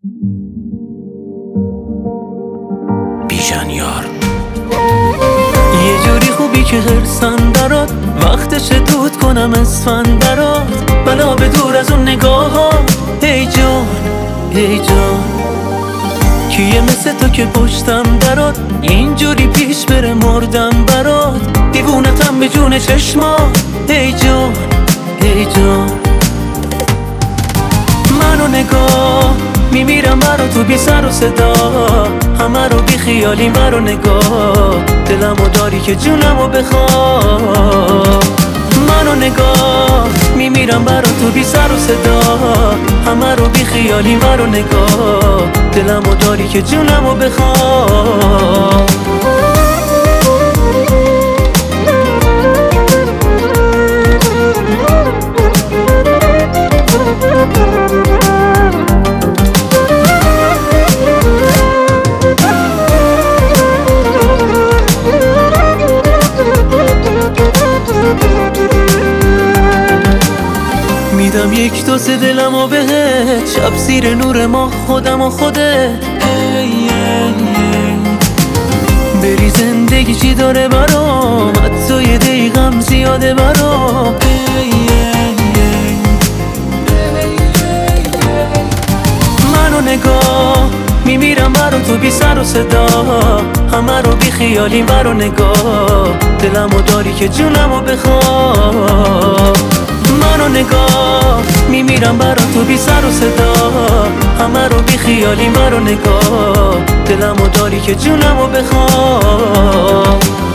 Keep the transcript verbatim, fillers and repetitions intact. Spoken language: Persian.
بیژن یار. یه جوری خوبی که هرسن برات، وقتشه دود کنم اسفند برات، بلا به دور از اون نگاه ها. ای جان ای جان، کیه مثل تو که پشتم درات، اینجوری پیش بره مردم برات، دیوونتم به جون چشما. ای جان ای جان، منو نگاه میمیرم برا تو بی سر و صدا، همه رو بی خیالی مرو نگاه، دلمو داری که جونمو بخواه. منو نگاه میمیرم برا تو بی سر و صدا، همه رو بی خیالی مرو نگاه، دلمو داری که جونمو بخواه. میدم یک دو سه دلمو بهت، شب زیر نور ماه خودم و خودت. بری زندگی چی داره برام، حتی یه دقیقم زیاده برام. منو نگاه میمیرم برا تو بی سر و صدا، همه رو بی خیالی برو نگاه، دلمو داری که جونمو بخواه. منو نگاه میمیرم برا تو بی سر و صدا، همه رو بی خیالی مرو نگاه، دلمو داری که جونمو بخواه.